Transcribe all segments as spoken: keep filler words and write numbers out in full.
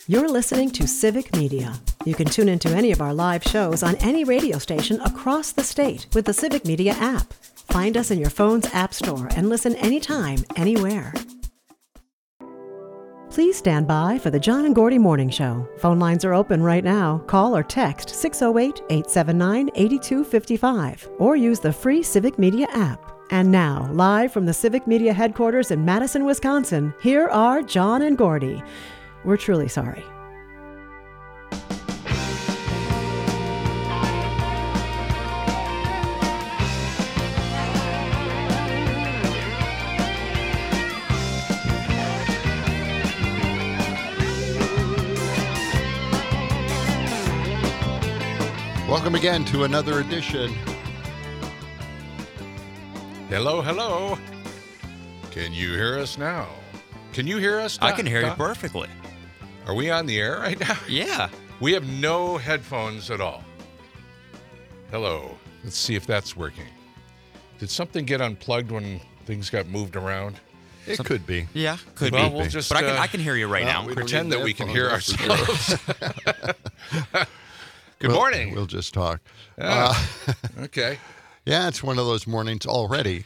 You're listening to Civic Media. You can tune into any of our live shows on any radio station across the state with the Civic Media app. Find us in your phone's app store and listen anytime, anywhere. Please stand by for the John and Gordy Morning Show. Phone lines are open right now. Call or text six oh eight, eight seven nine, eight two five five or use the free Civic Media app. And now, live from the Civic Media headquarters in Madison, Wisconsin, here are John and Gordy. We're truly sorry. Welcome again to another edition. Hello, hello. Can you hear us now? Can you hear us? I can hear Don? you perfectly. Are we on the air right now? Yeah. We have no headphones at all. Hello. Let's see if that's working. Did something get unplugged when things got moved around? It Some, could be. Yeah, could well, be. We'll just, but I can, uh, I can hear you right well, now. we don't Pretend need that we can headphones, hear that's for ourselves. Good We'll- morning. We'll just talk. Yeah. Uh, Okay. yeah, it's one of those mornings already.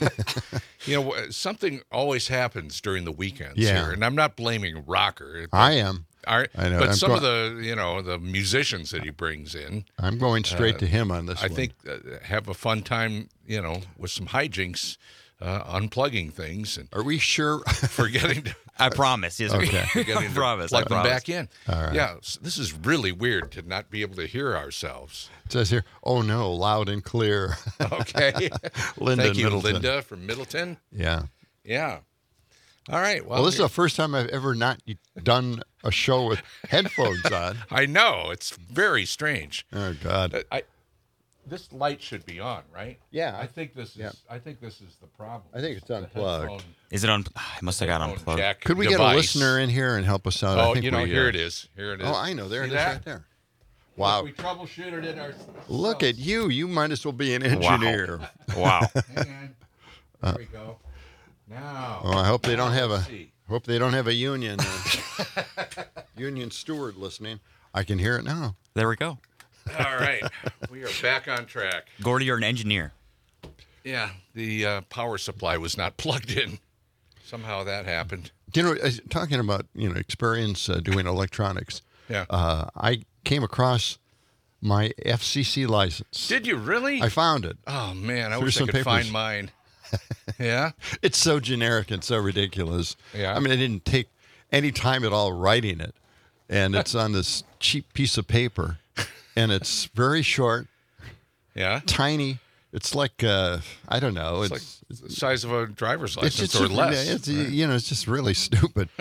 You know, something always happens during the weekends Yeah. here, and I'm not blaming Rocker. I am. All right, I know. but I'm some go- of the, you know, the musicians that he brings in, I'm going straight Uh, to him on this I one. think uh, have a fun time, you know, with some hijinks, uh, unplugging things and Are we sure? forgetting to, I promise. Yes, Okay. I forgetting to promise. plug I them promise. back in. All right. Yeah, s- this is really weird to not be able to hear ourselves. It says here, oh no, loud and clear. Okay. Linda Thank you, Middleton. Linda from Middleton. Yeah. Yeah. All right. Well, Well, this is here- the first time I've ever not done a show with headphones on. I know it's very strange. Oh God. Uh, I this light should be on, right? Yeah. I think this is. Yeah. I think this is the problem. I think it's The unplugged. headphone- Is it on? I must have got headphone unplugged. jack Could we get device. a listener in here and help us out? I Oh, think you know, we, here uh, it is. Here it is. Oh, I know. There See it is that? right there. Look, Wow. we troubleshooted it ourselves. Look at you. You might as well be an engineer. Wow. Hang on. There we go. Now. Oh, I hope they don't have a let's see. hope they don't have a union uh, union steward listening. I can hear it now. There we go. All right. We are back on track. Gordy, you're an engineer. Yeah, the uh, power supply was not plugged in. Somehow that happened. You know, uh, talking about you know experience uh, doing electronics. Yeah. Uh, I came across my F C C license. Did you really? I found it. oh man, I Through wish I some could papers. find mine. Yeah. It's so generic and so ridiculous. Yeah. I mean, I didn't take any time at all writing it, and it's on this cheap piece of paper, and it's very short, Yeah. tiny. It's like uh, I don't know. It's, It's like the size of a driver's it's license just or less. It's, you know, it's just really stupid.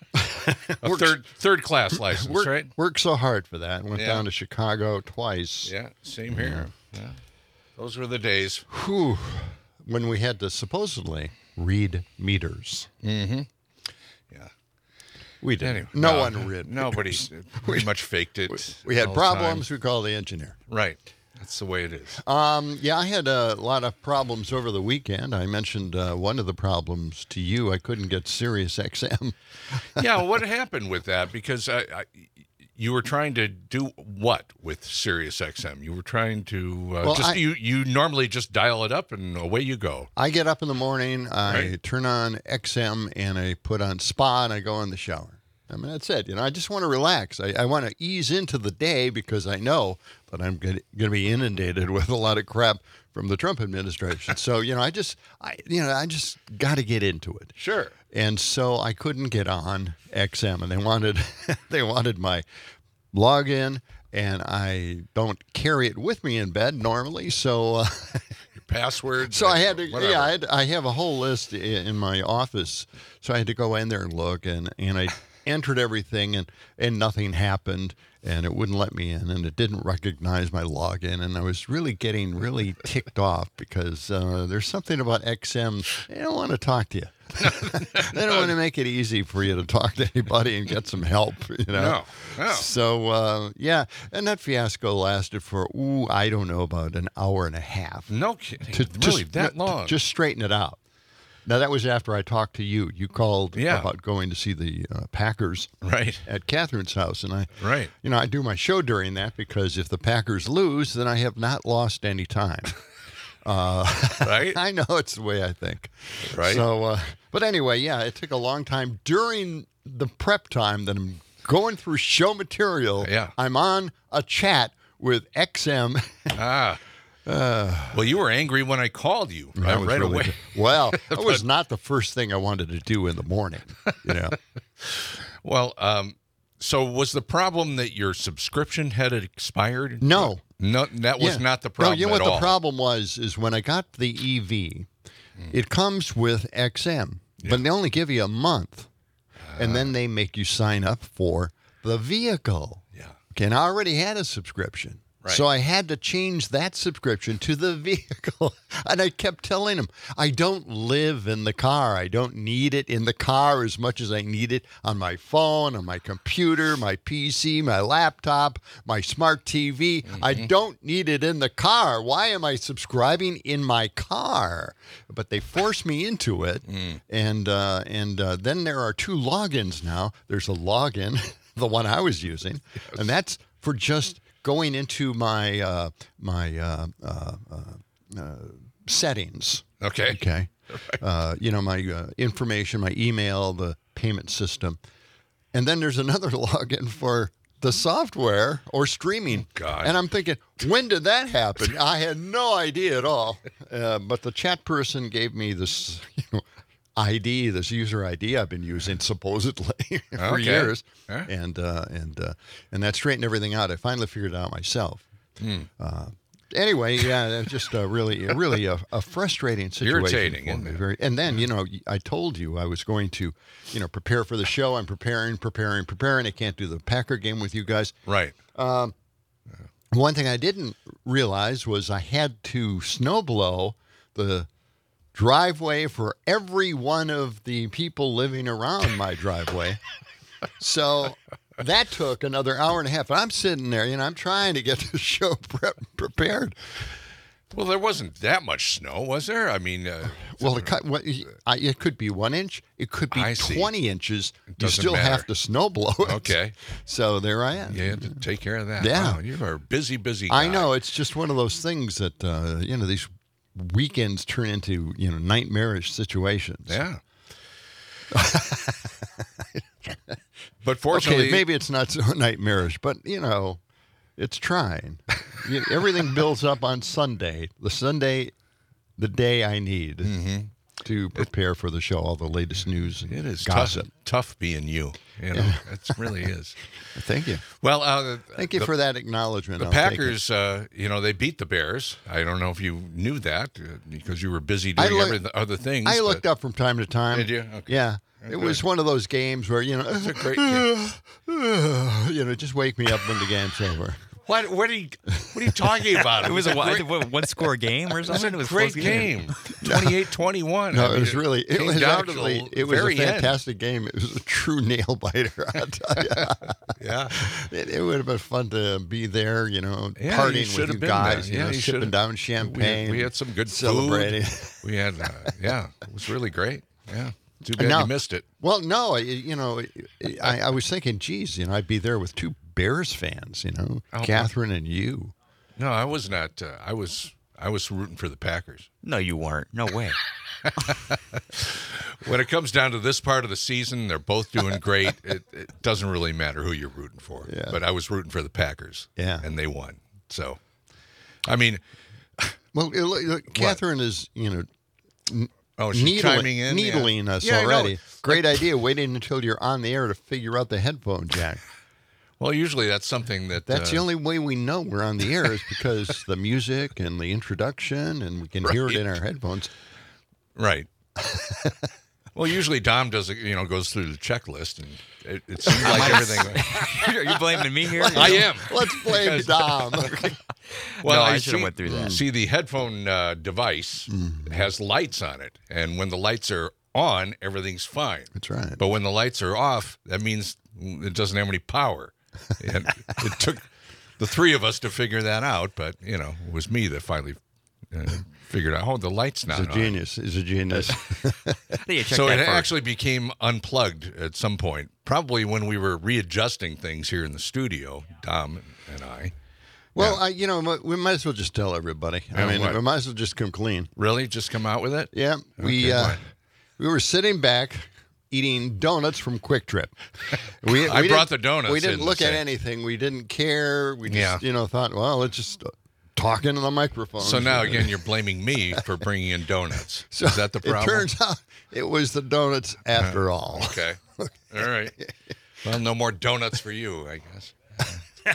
a third third class license, Work, right? Worked so hard for that. Went Yeah. down to Chicago twice. Yeah, same here. Yeah. Those were the days. Whew, when we had to supposedly read meters. Yeah. We didn't. Anyway, no uh, one read. Nobody meters. pretty much faked it. We had all the time. problems. We called the engineer. Right. That's the way it is. Um, yeah, I had a lot of problems over the weekend. I mentioned uh, one of the problems to you. I couldn't get Sirius X M. Yeah, what happened with that? Because I, I, you were trying to do what with Sirius X M? You were trying to uh, Well, just I- you you normally just dial it up and away you go. I get up in the morning, I Right. turn on X M, and I put on Spa, and I go in the shower. I mean, that's it. You know, I just want to relax. I, I want to ease into the day because I know that I'm going to be inundated with a lot of crap from the Trump administration. So, you know, I just, I, you know, I just got to get into it. Sure. And so I couldn't get on X M, and they wanted, they wanted my login, and I don't carry it with me in bed normally. So, uh, Your passwords. so I had to, whatever. yeah, I, had, I have a whole list i- in my office. So I had to go in there and look, and, and I entered everything, and, and nothing happened, and it wouldn't let me in, and it didn't recognize my login, and I was really getting really ticked off because uh, there's something about X M. They don't want to talk to you. They don't want to make it easy for you to talk to anybody and get some help, you know. No, no. So uh, yeah, and that fiasco lasted for ooh, I don't know, about an hour and a half. No kidding. To really just, that to long? just straighten it out. Now, that was after I talked to you. You called Yeah. about going to see the uh, Packers Right. at Catherine's house. And I, Right. you know, I do my show during that because if the Packers lose, then I have not lost any time. Uh, Right. I know it's the way I think. Right. So, uh, but anyway, yeah, it took a long time during the prep time that I'm going through show material. Yeah. I'm on a chat with X M. Ah. well, you were angry when I called you right, That was right really away. good. Well, that was not the first thing I wanted to do in the morning. You know. Well, um, so was the problem that your subscription had expired? No. No, that was Yeah. not the problem No, you know at what all. the problem was is when I got the E V, Hmm. it comes with X M, but they only give you a month, and then they make you sign up for the vehicle. Yeah. Okay, and I already had a subscription. Right. So I had to change that subscription to the vehicle. And I kept telling him, I don't live in the car. I don't need it in the car as much as I need it on my phone, on my computer, my P C, my laptop, my smart T V. Mm-hmm. I don't need it in the car. Why am I subscribing in my car? But they forced me into it. Mm. And, uh, and uh, then there are two logins now. There's a login, the one I was using, and that's for just going into my uh, my uh, uh, uh, uh, settings. Okay. Okay. Uh, you know, my uh, information, my email, the payment system. And then there's another login for the software or streaming. God. And I'm thinking, when did that happen? I had no idea at all. Uh, but the chat person gave me this, you know, I D, this user I D I've been using supposedly for Okay. years, Huh? and uh, and uh, and that straightened everything out. I finally figured it out myself. Hmm. Uh, anyway, yeah, it was just a really, really a, a frustrating situation Irritating, for isn't me. it? Very, and then you know, I told you I was going to, you know, prepare for the show. I'm preparing, preparing, preparing. I can't do the Packer game with you guys. Right. One thing I didn't realize was I had to snowblow the driveway for every one of the people living around my driveway. So that took another hour and a half. And I'm sitting there, you know, I'm trying to get the show prep prepared. Well, there wasn't that much snow, was there? I mean, uh, Well, the cut, what, I, it could be one inch. It could be I see. twenty inches. You doesn't still matter. have to snowblow it. Okay. So there I am. you had to take care of that. Yeah. Wow, you are a busy, busy guy. I know. It's just one of those things that, uh, you know, these weekends turn into, you know, nightmarish situations. Yeah. But fortunately, Okay, maybe it's not so nightmarish, but, you know, it's trying. You- Everything builds up on Sunday, the Sunday, the day I need to prepare for the show, all the latest news and it is gossip. tough, tough being you. You know, it really is. Thank you. Well, uh, Thank you the, for that acknowledgement. the I'll take it. Packers, uh, you know, they beat the Bears. I don't know if you knew that uh, because you were busy doing look- every, other things. I but looked up from time to time. Did you? Okay. Yeah. It was one of those games where, you know, It's a great game. you know, just wake me up when the game's over. What? What are you? What are you talking about? It was a great, one, what, one score game or it was something. a It was great close game. twenty-eight twenty-one. No, I it mean, was really, it came was down to actually, the it was a very end. fantastic game. It was a true nail biter, I'll tell you. Yeah. It, it would have been fun to be there, you know, Yeah, you partying should with have you been guys, there. you Yeah, know, you sipping should- down We champagne. had, we had some good celebrating. food. We had, uh, yeah, it was really great. Yeah. Too bad No. you missed it. Well, no, I- you know, I, I was thinking, geez, you know, I'd be there with two Bears fans, you know, Oh, Catherine and you. No, I was not. Uh, I was. I was rooting for the Packers. No, you weren't. No way. When it comes down to this part of the season, they're both doing great. It, it doesn't really matter who you're rooting for. Yeah. But I was rooting for the Packers. Yeah. And they won. So, I mean, Well, it- look, look, Catherine is, you know, oh, she's needling, chiming in. yeah. needling us Yeah, I know. already. Great idea, waiting until you're on the air to figure out the headphone jack. Well, usually that's something that. That's uh, the only way we know we're on the air is because the music and the introduction, and we can hear it in our headphones. Right. Well, usually Dom does, it, you know, goes through the checklist, and it, it seems like everything. Are you blaming me here? I am. Let's blame Dom. Well, No, I I should've see- went through that. See, the headphone uh, device Mm-hmm. has lights on it, and when the lights are on, everything's fine. That's right. But when the lights are off, that means it doesn't have any power. And it took the three of us to figure that out, but you know, it was me that finally uh, figured out, oh, the light's not He's a on. genius. He's a genius. You check So that it first. actually became unplugged at some point, probably when we were readjusting things here in the studio, Dom and I. Well, Yeah. I, you know, we might as well just tell everybody. I Yeah, mean, what? we might as well just come clean. Really? Just come out with it? Yeah, we Okay, uh, what? we were sitting back eating donuts from Quick Trip. We, I we brought didn't- the donuts We didn't in look to at say. anything. We didn't care. We just, Yeah. you know, thought, well, let's just uh, talk into the microphone. So now, again, you're blaming me for bringing in donuts. So Is that the problem? It turns out it was the donuts after all. Okay. All right. Well, no more donuts for you, I guess.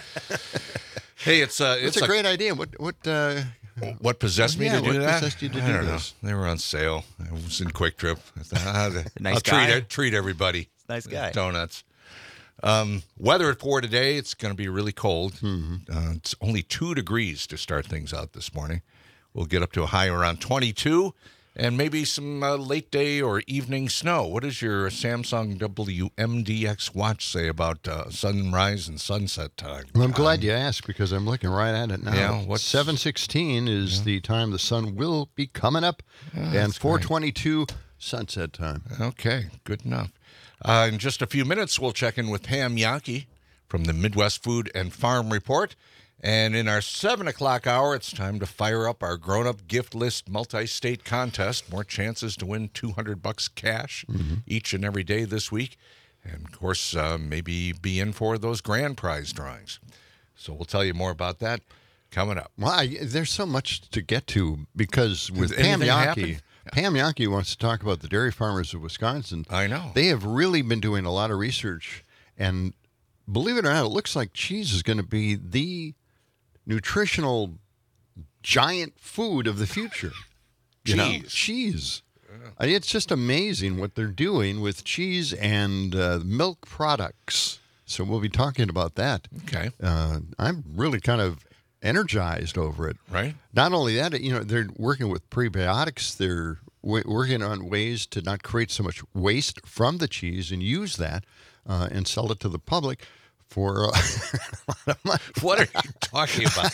Hey, it's uh, It's, it's a great idea. What what uh, What possessed me Yeah, to do what that? possessed you to I do don't know. this? They were on sale. I was in Quick Trip. I thought, I'll, Nice I'll guy. treat treat everybody. Nice guy. Donuts. Um, weather for today, it's going to be really cold. Mm-hmm. Uh, it's only two degrees to start things out this morning. We'll get up to a high around twenty-two, and maybe some uh, late day or evening snow. What does your Samsung W M D X watch say about uh, sunrise and sunset time? Well, I'm glad you asked because I'm looking right at it now. Yeah, what's- seven sixteen is the time the sun will be coming up, and four twenty-two sunset time. Okay, good enough. Uh, in just a few minutes, we'll check in with Pam Yankee from the Midwest Food and Farm Report. And in our seven o'clock hour, it's time to fire up our grown-up gift list multi-state contest. More chances to win two hundred bucks cash each and every day this week. And, of course, uh, maybe be in for those grand prize drawings. So we'll tell you more about that coming up. Well, I, there's so much to get to because with Did Pam anything Yankee, happen? Pam Yankee wants to talk about the dairy farmers of Wisconsin. I know. They have really been doing a lot of research, and believe it or not, it looks like cheese is going to be the nutritional giant food of the future. You know? Cheese. Cheese. I mean, it's just amazing what they're doing with cheese and uh, milk products. So we'll be talking about that. Okay. Uh, I'm really kind of energized over it. Right. Not only that, you know, they're working with prebiotics. They're w- working on ways to not create so much waste from the cheese and use that uh, and sell it to the public for uh, a lot of money. What are you talking about?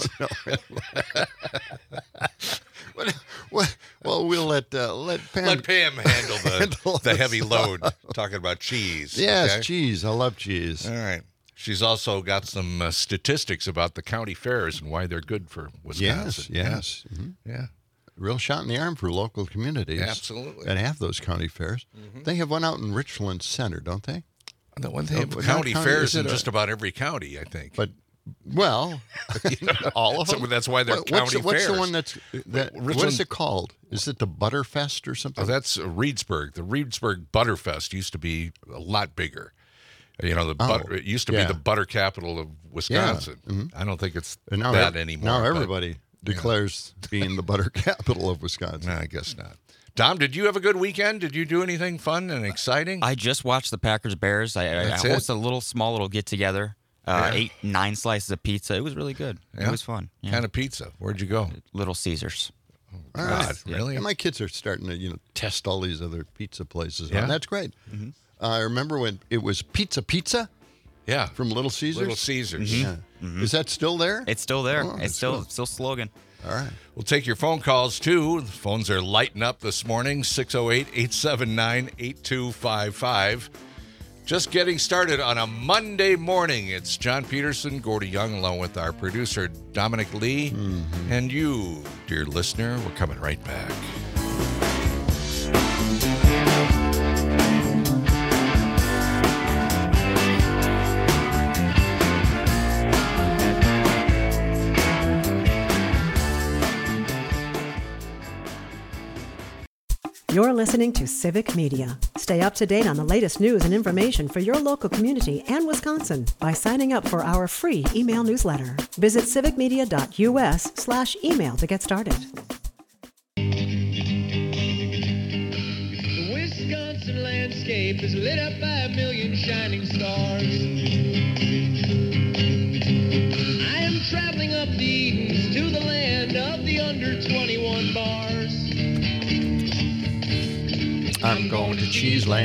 Well, well, well, we'll let uh, let Pam. Let Pam handle the, Handle the this heavy load talking about cheese. Yes, okay? cheese. I love cheese. All right. She's also got some uh, statistics about the county fairs and why they're good for Yes, Wisconsin. yes. Mhm. Yeah. Real shot in the arm for local communities. Absolutely. That have those county fairs. They have one out in Richland Center, don't they? The one they Oh, have not county county, fairs is in it a- just about every county, I think. But, well, all of So them. that's why they're What- what's, county the- what's the fairs. one that's that? What Richland- is it called? Is it the Butterfest or something? Oh, that's uh, Reedsburg. The Reedsburg Butterfest used to be a lot bigger. You know, the Oh, butter, it used to yeah. be the butter capital of Wisconsin. I don't think it's And now that ev- anymore. Now but- everybody declares being the butter capital of Wisconsin. No, I guess not. Dom, did you have a good weekend? Did you do anything fun and exciting? I just watched the Packers Bears. I, I, I That's it? hosted a little small little get together. Uh, Yeah. Ate nine slices of pizza. It was really good. Yeah? It was fun. Yeah. kind of pizza. Where'd you go? Little Caesars. All God, right. really? And my kids are starting to, you know, test all these other pizza places. Yeah? And that's great. Uh, I remember when it was Pizza Pizza Yeah. from Little Caesars. Little Caesars. Yeah. Is that still there? It's still there. Oh, it's that's still cool. still slogan. All right. We'll take your phone calls, too. The phones are lighting up this morning, six oh eight, eight seven nine, eight two five five. Just getting started on a Monday morning. It's John Peterson, Gordy Young, along with our producer, Dominic Lee. And you, dear listener, we're coming right back. You're listening to Civic Media. Stay up to date on the latest news and information for your local community and Wisconsin by signing up for our free email newsletter. Visit civicmedia.us slash email to get started. The Wisconsin landscape is lit up by a million shining stars. I am traveling up the Edens to the land of the under twenty-one bars. I'm going to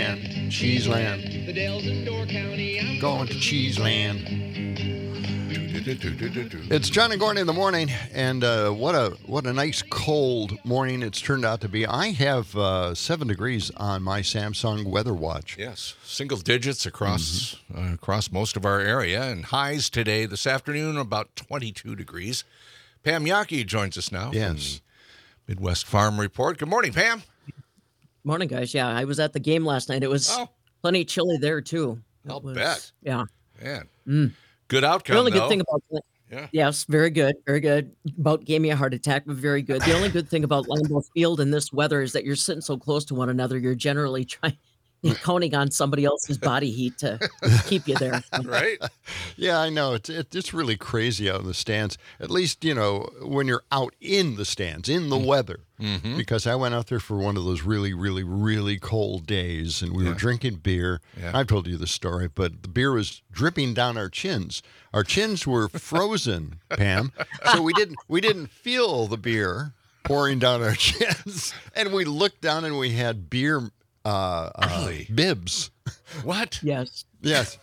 Cheeseland. Cheeseland. The Dells in Door County, I'm Going to Cheeseland. It's John and Gordon in the morning, and uh, what a what a nice cold morning it's turned out to be. I have uh, seven degrees on my Samsung Weather Watch. Yes, single digits across uh, across most of our area, and highs today, this afternoon, about twenty-two degrees. Pam Yaki joins us now Yes. from the Midwest Farm Report. Good morning, Pam. Morning, guys. Yeah, I was at the game last night. It was Oh. plenty chilly there too. It I'll was- bet. Yeah. Man, Mm. good outcome, The only though. good thing about Yeah. yes, very good, very good. About gave me a heart attack, but very good. The only good thing about Lambeau Field in this weather is that you're sitting so close to one another. You're generally trying, you're counting on somebody else's body heat to keep you there. Right? Yeah, I know. It's it, it's really crazy out in the stands. At least, you know, when you're out in the stands, in the weather. Mm-hmm. Because I went out there for one of those really, really, really cold days, and we Yeah. were drinking beer. Yeah. I've told you the story, but the beer was dripping down our chins. Our chins were frozen, Pam, so we didn't we didn't feel the beer pouring down our chins. And we looked down, and we had beer uh, uh, Really? bibs. What? Yes. Yes,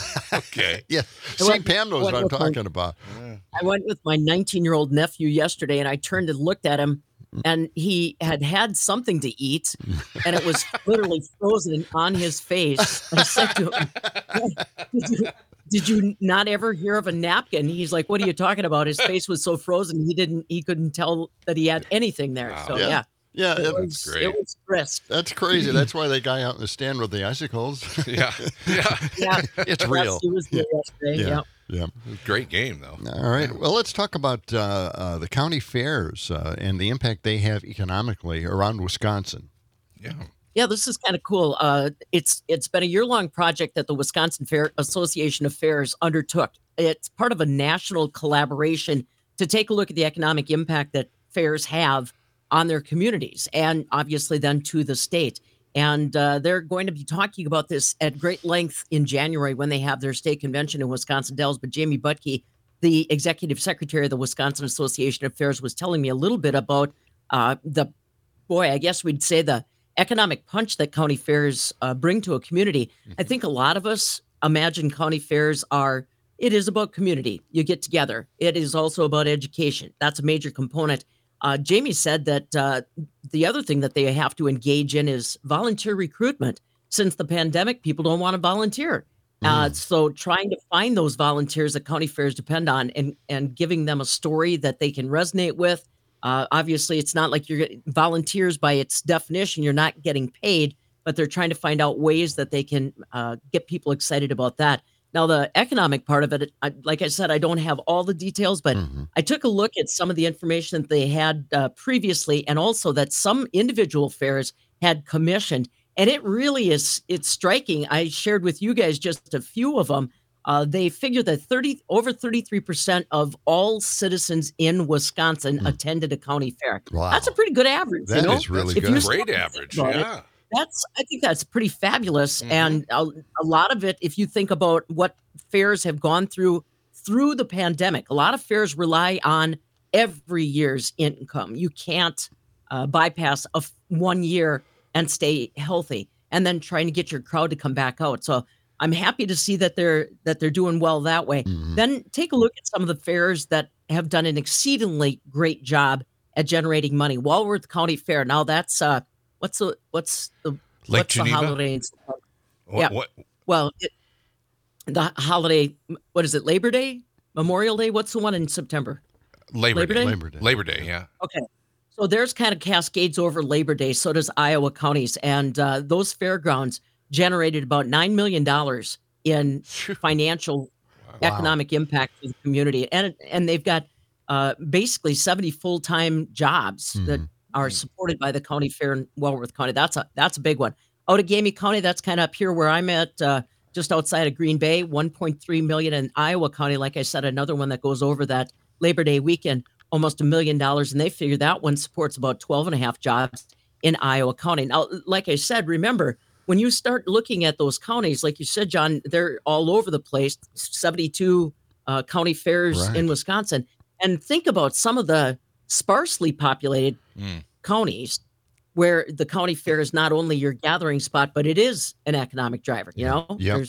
Okay. yeah. I See, went- Pam knows I what I'm went with my- talking about. I went with my nineteen-year-old nephew yesterday, and I turned and looked at him, and he had had something to eat, and it was literally frozen on his face. I said to him, did you, did you not ever hear of a napkin? He's like, what are you talking about? His face was so frozen, he didn't, he couldn't tell that he had anything there. Wow. So Yeah. yeah, Yeah, it it- was, great. it was crisp. that's crazy. That's why they guy out in the stand with the icicles. Yeah. Yeah. Yeah, It's real. Yes, he was there yesterday. Yeah. Yeah. Yeah. Great game, though. All right. Well, let's talk about uh, uh, the county fairs uh, and the impact they have economically around Wisconsin. Yeah. Yeah, this is kind of cool. Uh, it's it's been a year long project that the Wisconsin Fair Association of Fairs undertook. It's part of a national collaboration to take a look at the economic impact that fairs have on their communities, and obviously then to the state. And uh, they're going to be talking about this at great length in January when they have their state convention in Wisconsin Dells. But Jamie Butke, the executive secretary of the Wisconsin Association of Fairs, was telling me a little bit about uh, the, boy, I guess we'd say the economic punch that county fairs uh, bring to a community. I think a lot of us imagine county fairs are, it is about community. You get together. It is also about education. That's a major component. Uh, Jamie said that uh, the other thing that they have to engage in is volunteer recruitment. Since the pandemic, people don't want to volunteer. Uh, so trying to find those volunteers that county fairs depend on and, and giving them a story that they can resonate with. Uh, obviously, it's not like you're getting volunteers by its definition. You're not getting paid, but they're trying to find out ways that they can uh, get people excited about that. Now, the economic part of it, I, like I said, I don't have all the details, but Mhm. I took a look at some of the information that they had uh, previously, and also that some individual fairs had commissioned. And it really is, it's striking. I shared with you guys just a few of them. Uh, they figure that thirty over thirty-three percent of all citizens in Wisconsin Hmm. attended a county fair. Wow. That's a pretty good average. That you know? is really If you good. stop Great and average. think about it, Yeah. that's I think that's pretty fabulous. Mhm. And a, a lot of it, if you think about what fairs have gone through through the pandemic, a lot of fairs rely on every year's income. You can't uh, bypass a f- one year and stay healthy, and then trying to get your crowd to come back out. So I'm happy to see that they're that they're doing well that way. Mhm. Then take a look at some of the fairs that have done an exceedingly great job at generating money. Walworth County Fair. Now that's uh, what's the what's the Lake what's Geneva? the holiday? in September? What, Yeah. what? Well, it, the holiday. What is it? Labor Day, Memorial Day. What's the one in September? Labor, Labor Day. Day? Labor Day. Labor Day, yeah. Okay. So there's kind of cascades over Labor Day. So does Iowa counties, and uh, those fairgrounds generated about nine million dollars in financial Wow. economic impact to the community, and and they've got uh, basically seventy full time jobs that Mhm. are supported by the county fair in Walworth County. That's a that's a big one. Outagamie County, that's kind of up here where I'm at, uh, just outside of Green Bay. one point three million in Iowa County. Like I said, another one that goes over that Labor Day weekend, almost a million dollars, and they figure that one supports about twelve and a half jobs in Iowa County. Now, like I said, remember, when you start looking at those counties, like you said, John, they're all over the place, seventy-two uh, county fairs Right. in Wisconsin. And think about some of the sparsely populated Mm. counties where the county fair is not only your gathering spot, but it is an economic driver. You know, Yep. there's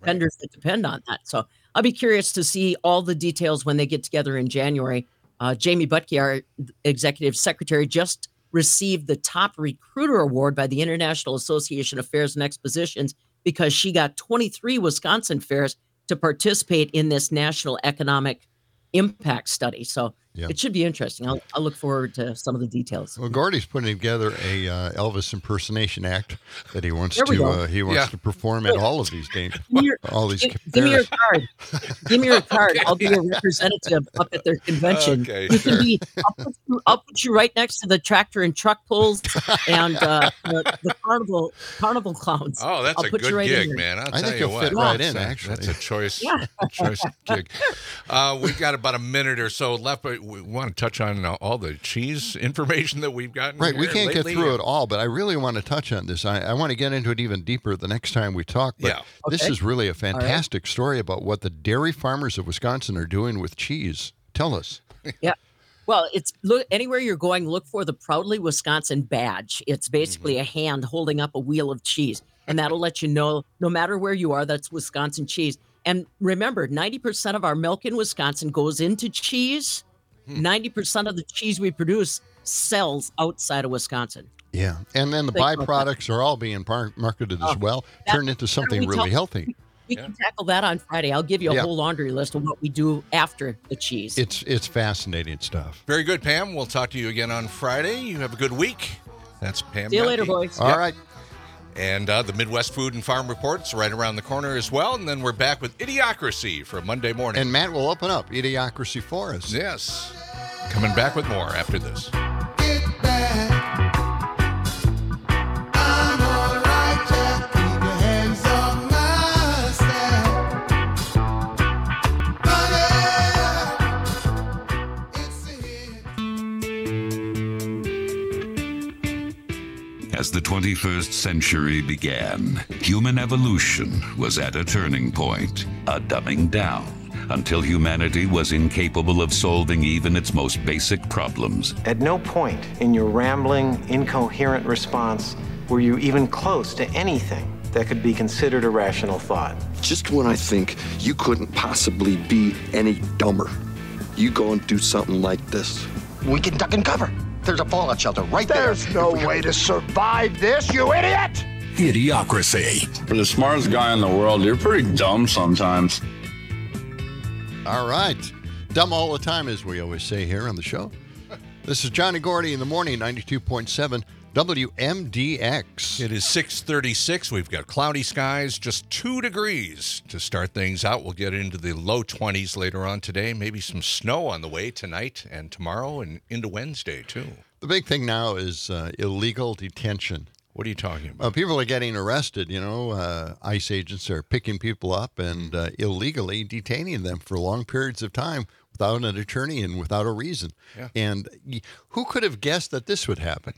vendors that depend on that. So I'll be curious to see all the details when they get together in January. Uh, Jamie Butke, our executive secretary, just received the top recruiter award by the International Association of Fairs and Expositions because she got twenty-three Wisconsin fairs to participate in this national economic impact study. So Yeah. it should be interesting. I'll, I'll look forward to some of the details. Well, Gordy's putting together a uh, Elvis impersonation act that he wants There we to go. uh, he wants Yeah. to perform at all of these games, Give me your, all these give, give me your fairs. card. Give me your card. I'll be a representative up at their convention. Okay, you sure. can be. I'll put, you, I'll put you right next to the tractor and truck pulls and uh, the, the carnival carnival clowns. Oh, that's I'll a put you good right in gig, there. man. I'll I tell think you you'll what. fit right That's in, a- actually. That's a choice, Yeah. choice gig. Uh, we've got about a minute or so left, but we want to touch on uh, all the cheese information that we've gotten. Right, we here can't lately. get through it all, but I really want to touch on this. I, I want to get into it even deeper the next time we talk. But Yeah. this Okay. is really a fantastic story about what the dairy farmers of Wisconsin are doing with cheese. Tell us. Yeah. Well, it's look anywhere you're going, look for the Proudly Wisconsin badge. It's basically a hand holding up a wheel of cheese, and that'll let you know no matter where you are, that's Wisconsin cheese. And remember, ninety percent of our milk in Wisconsin goes into cheese. ninety percent of the cheese we produce sells outside of Wisconsin. Yeah, and then the Think about that. byproducts are all being par- marketed as Oh, well, that- turned into something we really talk- healthy. We can tackle that on Friday. I'll give you a Yeah. whole laundry list of what we do after the cheese. It's it's fascinating stuff. Very good, Pam. We'll talk to you again on Friday. You have a good week. That's Pam. See you later, Yaki. boys. All Yep. right. And uh, the Midwest Food and Farm Report's right around the corner as well. And then we're back with Idiocracy for Monday morning. And Matt will open up Idiocracy for us. yes, coming back with more after this. As the twenty-first century began, human evolution was at a turning point, a dumbing down, until humanity was incapable of solving even its most basic problems. At no point in your rambling, incoherent response were you even close to anything that could be considered a rational thought. Just when I think you couldn't possibly be any dumber, you go and do something like this. We can duck and cover. There's a fallout shelter right there. There's no way to survive this, you idiot! Idiocracy. For the smartest guy in the world, you're pretty dumb sometimes. All right. Dumb all the time, as we always say here on the show. This is John and Gordy in the morning, ninety-two point seven W M D X. It is six thirty-six. We've got cloudy skies, just two degrees to start things out. We'll get into the low twenties later on today. Maybe some snow on the way tonight and tomorrow and into Wednesday, too. The big thing now is uh, illegal detention. What are you talking about? Uh, people are getting arrested, you know. Uh, ICE agents are picking people up and uh, illegally detaining them for long periods of time without an attorney and without a reason. Yeah. And y- who could have guessed that this would happen?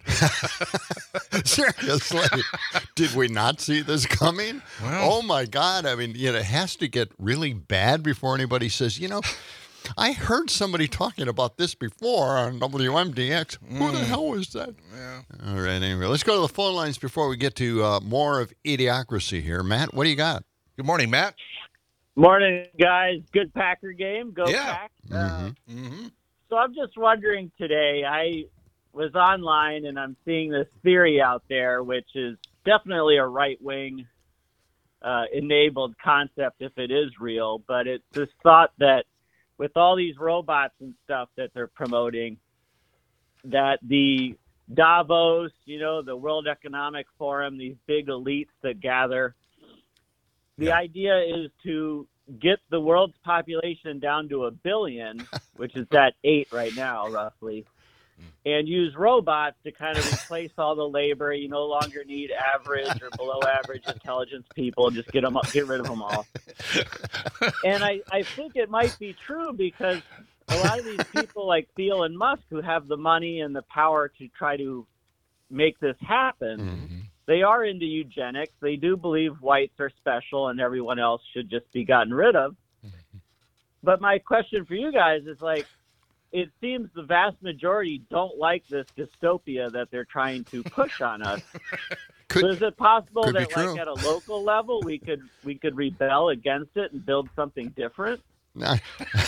Seriously. Did we not see this coming? Well- Oh, my God. I mean, you know, it has to get really bad before anybody says, you know, I heard somebody talking about this before on W M D X. Who the hell was that? Yeah. All right, anyway, let's go to the phone lines before we get to uh, more of Idiocracy here. Matt, what do you got? Good morning, Matt. Morning, guys. Good Packer game. Go Yeah. Pack. Uh, Mm-hmm. Mm-hmm. so I'm just wondering today, I was online and I'm seeing this theory out there, which is definitely a right-wing uh, enabled concept if it is real, but it's this thought that with all these robots and stuff that they're promoting, that the Davos, you know, the World Economic Forum, these big elites that gather, the Yeah. idea is to get the world's population down to a billion, which is at eight right now, roughly, and use robots to kind of replace all the labor. You no longer need average or below average intelligence people. Just get them, get rid of them all. And I, I think it might be true because a lot of these people like Elon Musk who have the money and the power to try to make this happen, Mm-hmm. they are into eugenics. They do believe whites are special and everyone else should just be gotten rid of. But my question for you guys is like, it seems the vast majority don't like this dystopia that they're trying to push on us. Could, so is it possible could be that, true. like, at a local level, we could we could rebel against it and build something different? No.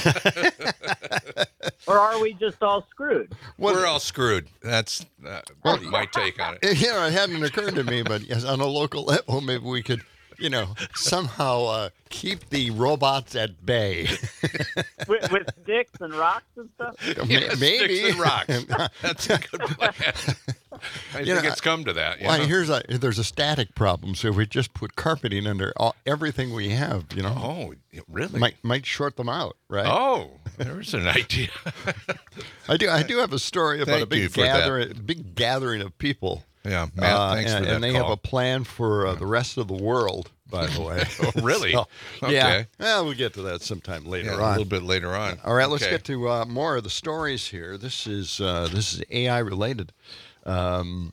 Or are we just all screwed? We're all screwed. That's uh, my take on it. You know, it hadn't occurred to me, but yes, on a local level, maybe we could, you know, somehow uh, keep the robots at bay. with, with sticks and rocks and stuff? Yeah, maybe. Sticks and rocks. That's a good plan. I You think know, it's come to that. Well, yeah. here's a there's a static problem. So if we just put carpeting under all, everything we have, you know, Oh, really? might might short them out, right? Oh, there's an idea. I do I do have a story about a Thank you big for that. gathering big gathering of people. Yeah, Matt, Uh, thanks and, for that and they call. have a plan for uh, the rest of the world, by the way. Oh, really? So, Okay. Yeah. Well, we'll get to that sometime later Yeah, on. a little bit later on. All right, let's Okay. get to uh, more of the stories here. This is uh, this is A I related. Um,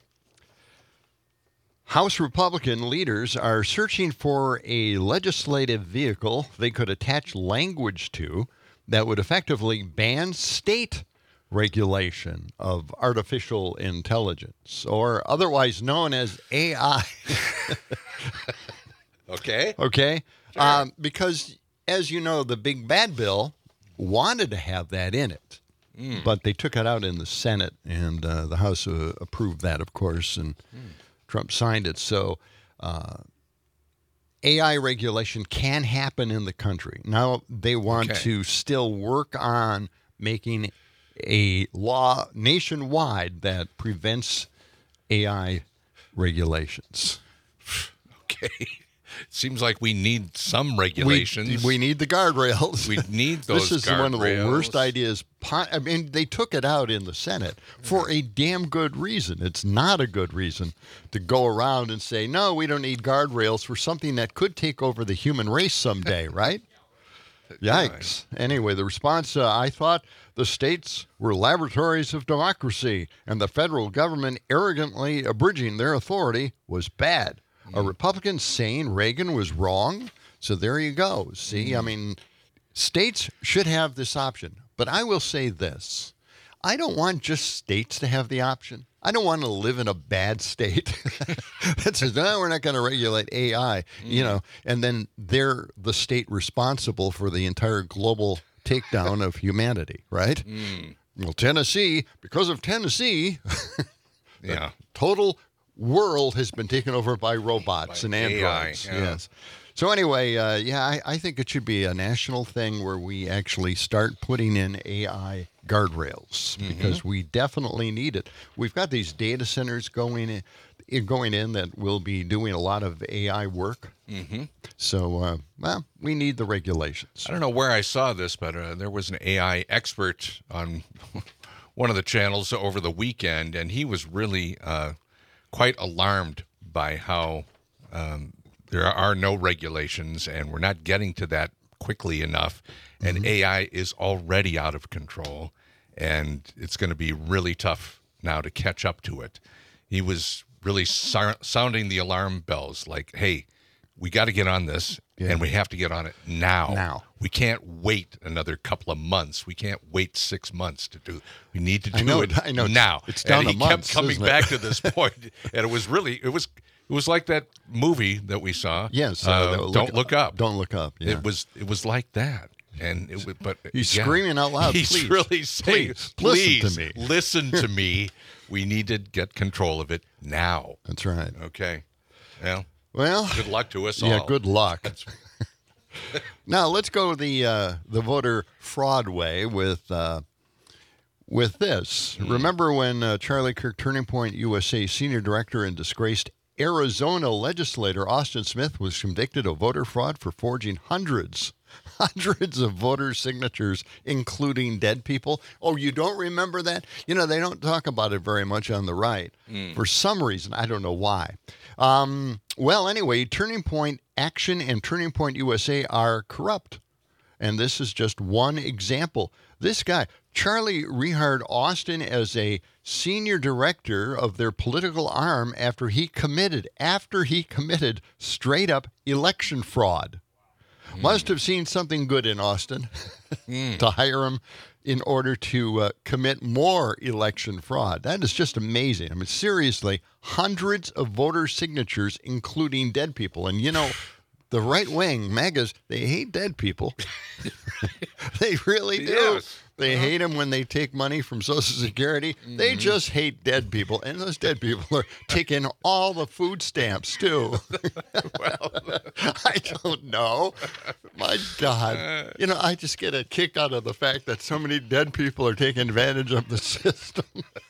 House Republican leaders are searching for a legislative vehicle they could attach language to that would effectively ban state regulation of artificial intelligence, or otherwise known as A I. Okay. Okay? Um, because, as you know, the big bad bill wanted to have that in it. Mm. But they took it out in the Senate, and uh, the House uh, approved that, of course, and Mm. Trump signed it. So uh, A I regulation can happen in the country. Now, they want Okay. to still work on making a law nationwide that prevents A I regulations. Okay. Seems like we need some We, regulations. we need the guardrails. We need those This is one of the guardrails. worst ideas. po- I mean, they took it out in the Senate for a damn good reason. It's not a good reason to go around and say, no, we don't need guardrails for something that could take over the human race someday, right? Yikes. Anyway, the response, uh, I thought the states were laboratories of democracy and the federal government arrogantly abridging their authority was bad. A Republican saying Reagan was wrong. So there you go. See, I mean, states should have this option. But I will say this. I don't want just states to have the option. I don't want to live in a bad state that says, no, we're not going to regulate A I, you know, and then they're the state responsible for the entire global takedown of humanity, right? Mm. Well, Tennessee, because of Tennessee, Yeah. total world has been taken over by robots By and A I, androids. yeah. Yes. So anyway, uh, yeah, I, I think it should be a national thing where we actually start putting in A I guardrails because we definitely need it. We've got these data centers going in, in- going in that will be doing a lot of A I work. Mm-hmm. So, uh, well, we need the regulations. I don't know where I saw this, but uh, there was an A I expert on one of the channels over the weekend, and he was really uh, quite alarmed by how um, there are no regulations and we're not getting to that quickly enough. And Mm-hmm. A I is already out of control, and it's going to be really tough now to catch up to it. He was really sou- sounding the alarm bells like, hey, we got to get on this, Yeah. and we have to get on it now. Now. We can't wait another couple of months. We can't wait six months to do. We need to do I know, it I know. It's- now. it's down and to he months, kept coming isn't it? back to this point, and it was really it was it was like that movie that we saw. Yes. uh, uh, that- don't look up. Don't look up. Yeah. It was it was like that, and it was. But He's yeah, screaming out loud, He's "Please, really saying, please, "Please, listen to me." listen to me. We need to get control of it now." That's right. Okay. Well, Well, good luck to us yeah, all. good luck. Now let's go the uh, the voter fraud way with uh, with this. Remember when uh, Charlie Kirk, Turning Point U S A senior director and disgraced Arizona legislator Austin Smith was convicted of voter fraud for forging hundreds, hundreds of voter signatures, including dead people. Oh, you don't remember that? You know, they don't talk about it very much on the right. Mm. For some reason, I don't know why. Um, well, anyway, Turning Point Action and Turning Point U S A are corrupt. And this is just one example. This guy, Charlie rehired Austin as a senior director of their political arm after he committed, after he committed straight up election fraud. Must have seen something good in Austin to hire him in order to uh, commit more election fraud. That is just amazing. I mean, seriously, hundreds of voter signatures, including dead people. And, you know, the right wing, MAGAs, they hate dead people. They really do. Yes. They hate them when they take money from Social Security. Mm-hmm. They just hate dead people. And those dead people are taking all the food stamps, too. Well, I don't know. My God. You know, I just get a kick out of the fact that so many dead people are taking advantage of the system.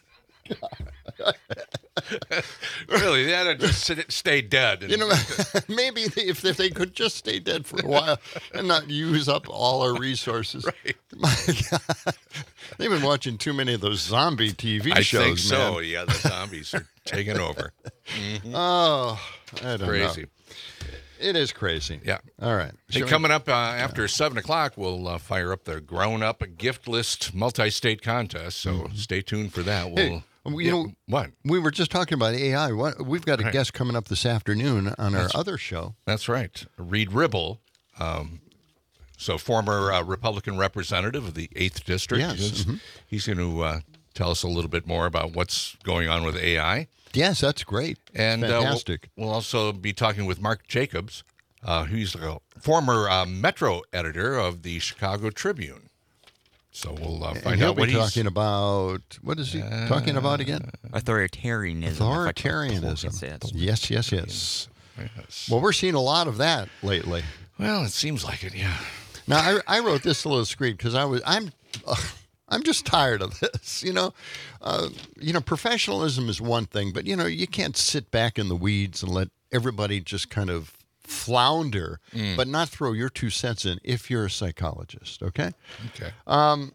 Really, they ought to just sit, stay dead. And... You know, maybe they, if, if they could just stay dead for a while and not use up all our resources. Right. My God. They've been watching too many of those zombie T V I shows, think so. man. Yeah, the zombies are taking over. Mm-hmm. Oh, I don't Crazy. know. It is crazy. Yeah. All right. Hey, Shall coming we... up uh, after seven o'clock, we'll uh, fire up the Grown Up Gift List multi-state contest, so mm-hmm. stay tuned for that. We'll... Hey. You yeah, know, what? We were just talking about A I. What, we've got a right. guest coming up this afternoon on our that's, other show. That's right. Reed Ribble, um, so former uh, Republican representative of the eighth District. Yes. He's, Mm-hmm. he's going to uh, tell us a little bit more about what's going on with A I. Yes, that's great. And fantastic. Uh, we'll, we'll also be talking with Mark Jacobs, uh, who's a former uh, Metro editor of the Chicago Tribune. So we'll uh, find and he'll out what be he's talking about. What is he uh, talking about again? Authoritarianism. Authoritarianism. Yes, yes, yes, yes. Well, we're seeing a lot of that lately. Well, it seems like it. Yeah. Now, I, I wrote this little screed because I was I'm uh, I'm just tired of this. You know, uh, you know, professionalism is one thing, but you know, you can't sit back in the weeds and let everybody just kind of flounder, mm. but not throw your two cents in if you're a psychologist, okay? Okay. Um,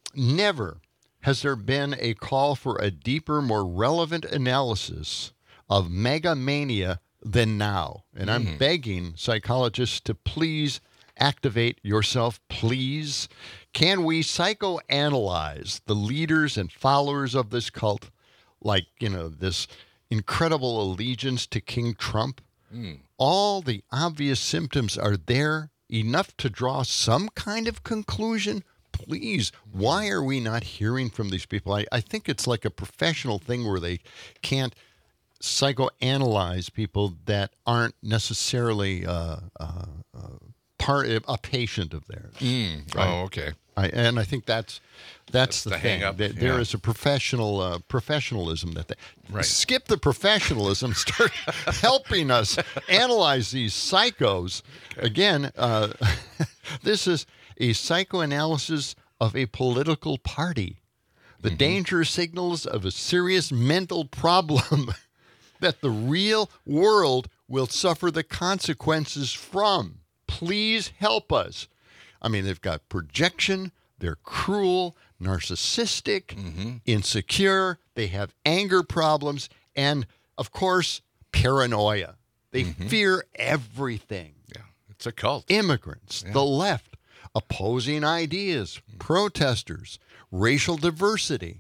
never has there been a call for a deeper, more relevant analysis of megamania than now. And I'm mm. begging psychologists to please activate yourself, please. Can we psychoanalyze the leaders and followers of this cult, like, you know, this incredible allegiance to King Trump? Mm. All the obvious symptoms are there, enough to draw some kind of conclusion. Please, why are we not hearing from these people? I, I think it's like a professional thing where they can't psychoanalyze people that aren't necessarily uh, uh, uh, part a patient of theirs. Mm. Right? Oh, okay. I, and I think that's that's, that's the, the thing. Hang-up. There, yeah. there is a professional uh, professionalism that they right. skip the professionalism, start helping us analyze these psychos. Okay. Again, uh, this is a psychoanalysis of a political party. The mm-hmm. danger signals of a serious mental problem that the real world will suffer the consequences from. Please help us. I mean, they've got projection, they're cruel, narcissistic, mm-hmm. insecure, they have anger problems, and, of course, paranoia. They mm-hmm. fear everything. Yeah, it's a cult. Immigrants, yeah. the left, opposing ideas, mm-hmm. protesters, racial diversity,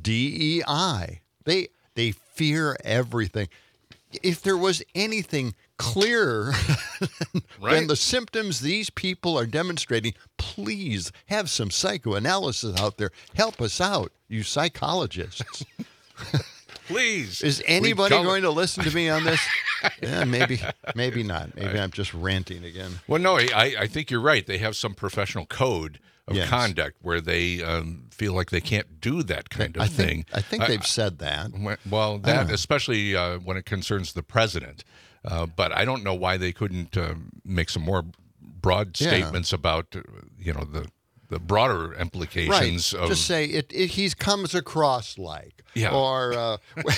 D E I. They, they fear everything. If there was anything clearer right. than the symptoms these people are demonstrating, please have some psychoanalysis out there. Help us out, you psychologists. Please. Is anybody going to listen to me on this? Yeah, maybe, maybe not. Maybe right. I'm just ranting again. Well, no, I, I think you're right. They have some professional code of yes. conduct where they um, feel like they can't do that kind of I thing. Think, I think they've uh, said that. Well, that especially uh, when it concerns the president. Uh, but I don't know why they couldn't uh, make some more broad yeah. statements about, uh, you know, the the broader implications right. of. Just say it. it he comes across like, yeah. or, uh,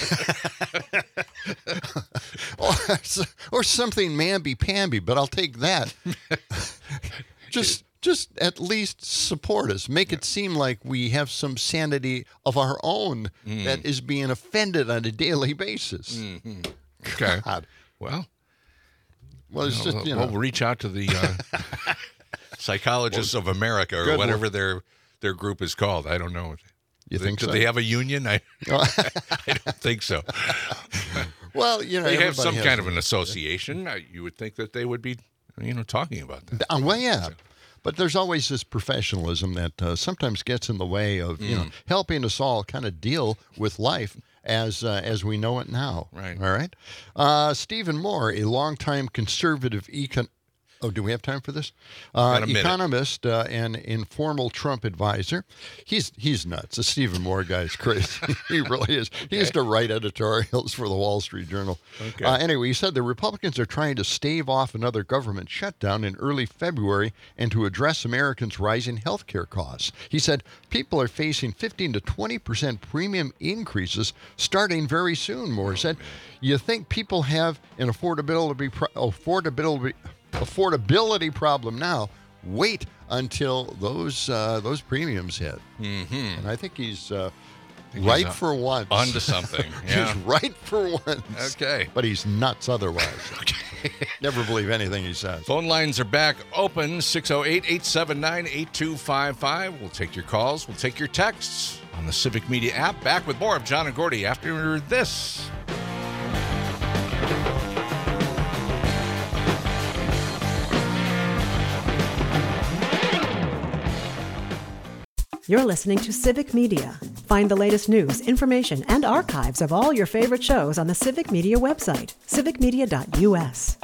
or or something mamby pamby. But I'll take that. just. Just at least support us. Make it seem like we have some sanity of our own mm. that is being offended on a daily basis. Mm-hmm. Okay. God. Well, well, it's you know, just, you know. We'll reach out to the uh, Psychologists well, of America or whatever their their group is called. I don't know. You do think they, so? Do they have a union? I, I don't think so. Well, you know, they have some has kind of an association. You would think that they would be, you know, talking about that. Uh, well, yeah. So. but there's always this professionalism that uh, sometimes gets in the way of you know helping us all kind of deal with life as uh, as we know it now. Right. All right. Uh, Stephen Moore, a longtime conservative econ. Oh, do we have time for this? Uh, Got a minute. economist uh, and informal Trump advisor. He's he's nuts. The Stephen Moore guy is crazy. He really is. He used to write editorials for the Wall Street Journal. Okay. Uh, anyway, he said the Republicans are trying to stave off another government shutdown in early February and to address Americans' rising health care costs. He said people are facing fifteen to twenty percent premium increases starting very soon, Moore said. You think people have an affordability pro- affordability affordability problem now? Wait until those uh, those premiums hit. Mm-hmm. And I think he's uh, think right he's, uh, for once. onto something. Yeah. He's right for once. Okay. But he's nuts otherwise. Okay. Never believe anything he says. Phone lines are back open, six oh eight, eight seven nine, eight two five five. We'll take your calls. We'll take your texts on the Civic Media app. Back with more of John and Gordy after this. You're listening to Civic Media. Find the latest news, information, and archives of all your favorite shows on the Civic Media website, civic media dot u s.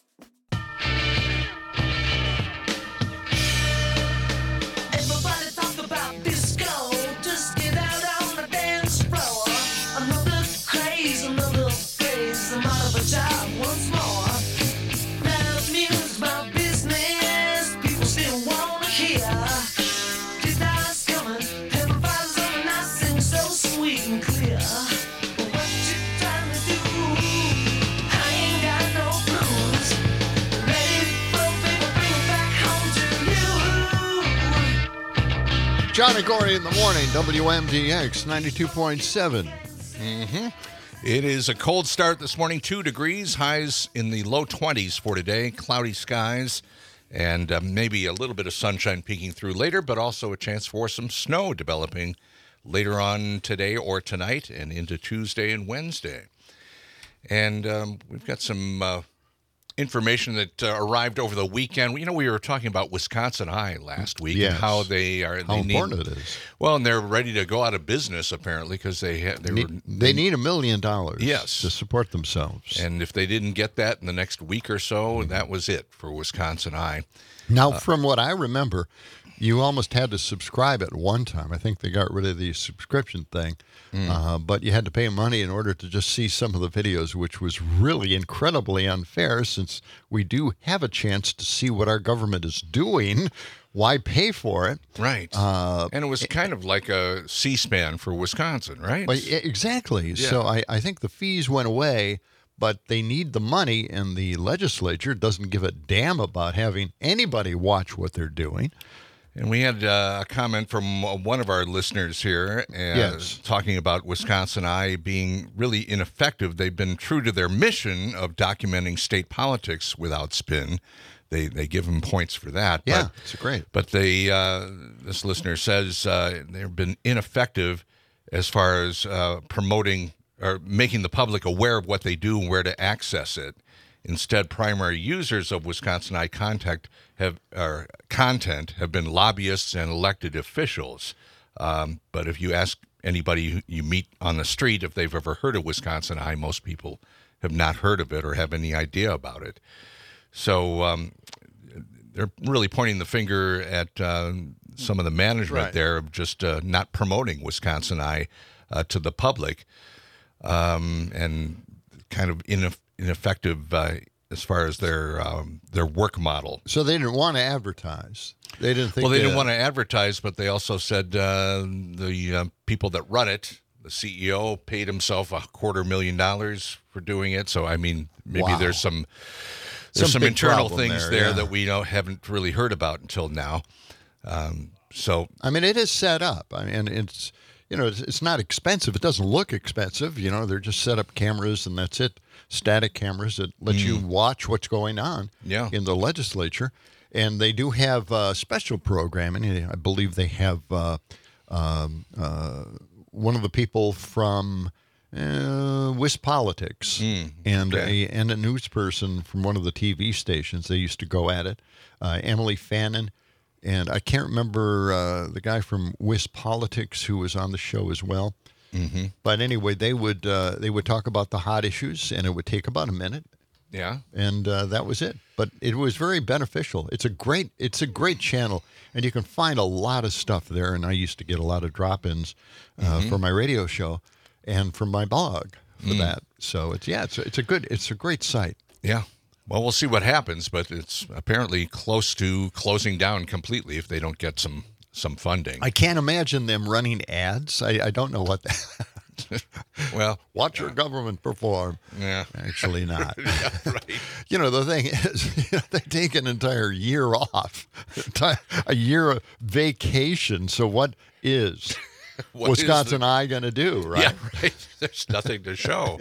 Everybody talk about disco. Just get out on the dance floor. Another craze, another phase. I'm out of a job once more. Loud music's my business. People still wanna hear. Guitars coming, everybody's on and I sing so sweet and clear. But what you trying to do? I ain't got no blues. Let it flow, baby, bring it back home to you. John and Gordy in the morning, W M D X ninety-two point seven. Mm-hmm. It is a cold start this morning, two degrees, highs in the low twenties for today, cloudy skies, and uh, maybe a little bit of sunshine peeking through later, but also a chance for some snow developing later on today or tonight and into Tuesday and Wednesday. And um, we've got some uh, information that uh, arrived over the weekend. You know, we were talking about Wisconsin High last week Yes. and how they are. How they important need, it is. Well, and they're ready to go out of business apparently because they ha- they Need- were They need a million dollars Yes. to support themselves. And if they didn't get that in the next week or so, that was it for Wisconsin High. Now, Uh, from what I remember, you almost had to subscribe at one time. I think they got rid of the subscription thing, Mm. uh, but you had to pay money in order to just see some of the videos, which was really incredibly unfair since we do have a chance to see what our government is doing. Why pay for it? Right. Uh, and it was kind of like a C-SPAN for Wisconsin, right? Well, yeah, exactly. Yeah. So I, I think the fees went away, but they need the money, and the legislature doesn't give a damn about having anybody watch what they're doing. And we had uh, a comment from uh, one of our listeners here uh, Yes. talking about Wisconsin Eye being really ineffective. They've been true to their mission of documenting state politics without spin. They they give them points for that. Yeah, but, it's great. But they uh, this listener says uh, they've been ineffective as far as uh, promoting or making the public aware of what they do and where to access it. Instead, primary users of Wisconsin Eye contact have or content have been lobbyists and elected officials. Um, but if you ask anybody who you meet on the street if they've ever heard of Wisconsin Eye, most people have not heard of it or have any idea about it. So um, they're really pointing the finger at uh, some of the management Right. there of just uh, not promoting Wisconsin Eye uh, to the public, um, and kind of ineff- ineffective uh, as far as their um, their work model. So they didn't want to advertise. They didn't think. Well, they that- didn't want to advertise, but they also said uh, the uh, people that run it, the C E O, paid himself a quarter million dollars for doing it. So I mean, maybe Wow. there's some there's Some some, big internal problem things there, there, yeah. that we don't haven't really heard about until now. Um, so I mean, it is set up. I mean, it's you know, it's, it's not expensive. It doesn't look expensive. You know, they're just set up cameras and that's it. Static cameras that let you watch what's going on Yeah. in the legislature. And they do have uh, special programming. I believe they have uh, um, uh, one of the people from uh, WisPolitics and okay. a and a news person from one of the T V stations. They used to go at it. Uh, Emily Fannin. and I can't remember uh, the guy from Wiz Politics who was on the show as well. Mm-hmm. But anyway, they would uh, they would talk about the hot issues, and it would take about a minute. Yeah, and uh, that was it. But it was very beneficial. It's a great it's a great channel, and you can find a lot of stuff there. And I used to get a lot of drop-ins uh, Mm-hmm. for my radio show and from my blog for Mm. that. So it's yeah, it's a, it's a good it's a great site. Yeah. Well, we'll see what happens, but it's apparently close to closing down completely if they don't get some some funding. I can't imagine them running ads. I, I don't know what that. Well, watch your government perform. Yeah, actually not. Yeah, right. You know, the thing is, you know, they take an entire year off, a year of vacation. So what is What is Wisconsin the- Eye going to do, right? Yeah, right. There's nothing to show.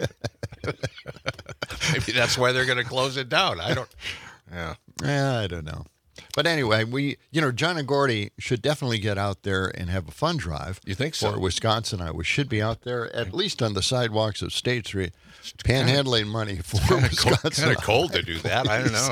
Maybe that's why they're going to close it down. I don't. Yeah. Yeah, I don't know. But anyway, we, you know, John and Gordy should definitely get out there and have a fun drive. You think so? For Wisconsin Eye. We should be out there at least on the sidewalks of State Street, panhandling money for Wisconsin. Kind of cold to do that. I don't know.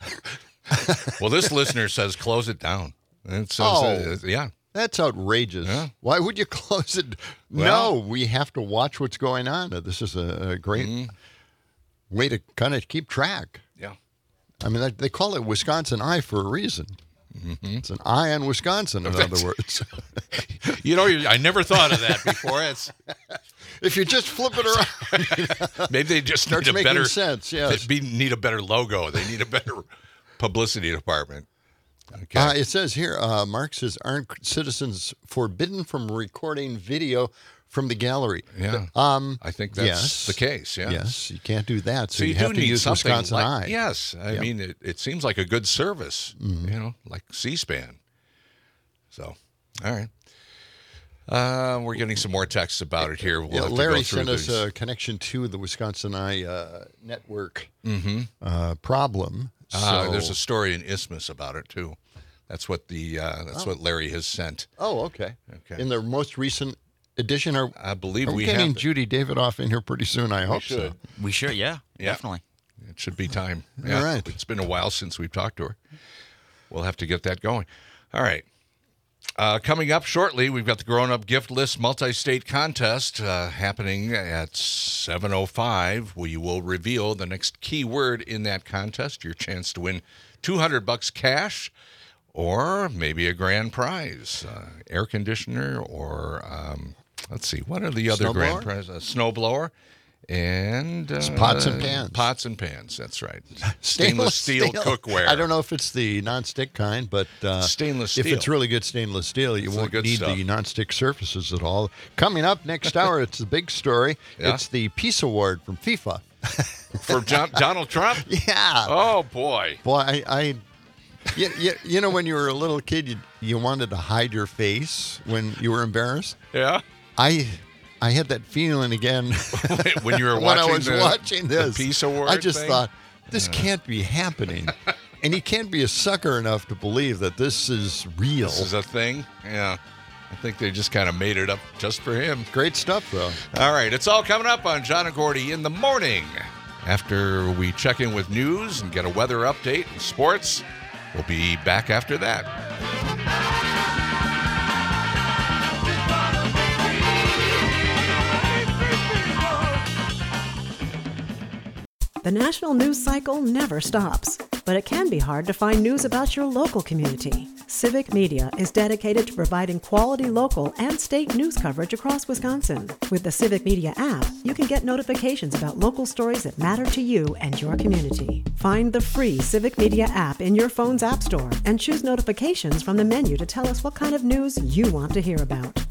Well, this listener says close it down. It says, Oh. uh, yeah. That's outrageous. Yeah. Why would you close it? Well- no, we have to watch what's going on. This is a, a great way to kind of keep track. Yeah. I mean, they- they call it Wisconsin Eye for a reason. It's an eye on Wisconsin, in That's- other words. You know, you- I never thought of that before. It's if you just flip it around, maybe they just starts need a making better sense. Yes. They be, need a better logo. They need a better publicity department. Okay. Uh, it says here, uh, Mark says, aren't citizens forbidden from recording video from the gallery? Yeah. Um, I think that's yes. the case. Yeah. Yes, you can't do that. So, So you, you, have do to need use something Wisconsin like, Eye. Yes, I Yep. mean it, it seems like a good service, Mhm. you know, like C-SPAN. So, all right, uh, we're getting some more texts about it here. We'll Yeah, have to Larry go through sent us these. a connection to the Wisconsin Eye uh, network Mhm. uh, problem. Ah, So- there's a story in Isthmus about it too. That's what the uh, that's Oh. what Larry has sent. Oh, okay. Okay. In the most recent edition, are I believe are we, we getting have- Judy Davidoff in here pretty soon? I hope so. should. We should, yeah, Yeah. definitely. It should be time. All Yeah, right. It's been a while since we've talked to her. We'll have to get that going. All right. Uh, coming up shortly, we've got the Grown Up Gift List Multi-State Contest uh, happening at seven oh five. We will reveal the next keyword in that contest, your chance to win two hundred bucks cash or maybe a grand prize, uh, air conditioner or, um, let's see, what are the other Snowblower? grand prizes? A snowblower. And uh, It's pots and pans. Pots and pans. That's right. Stainless steel cookware. I don't know if it's the nonstick kind, but uh, Stainless if steel. it's really good stainless steel, you It's the won't good need stuff. the nonstick surfaces at all. Coming up next hour, it's the big story. Yeah? It's the Peace Award from FIFA. For John, Donald Trump? Yeah. Oh, boy. Boy, I, I you, you, you know, when you were a little kid, you, you wanted to hide your face when you were embarrassed. Yeah. I I had that feeling again When you were when I watching was the- watching the this. Peace Award I just thing? thought, this can't be happening. And you can't be a sucker enough to believe that this is real. This is a thing? Yeah. I think they just kind of made it up just for him. Great stuff, though. All right. It's all coming up on John and Gordy in the morning. After we check in with news and get a weather update and sports, we'll be back after that. The national news cycle never stops, but it can be hard to find news about your local community. Civic Media is dedicated to providing quality local and state news coverage across Wisconsin. With the Civic Media app, you can get notifications about local stories that matter to you and your community. Find the free Civic Media app in your phone's app store and choose notifications from the menu to tell us what kind of news you want to hear about.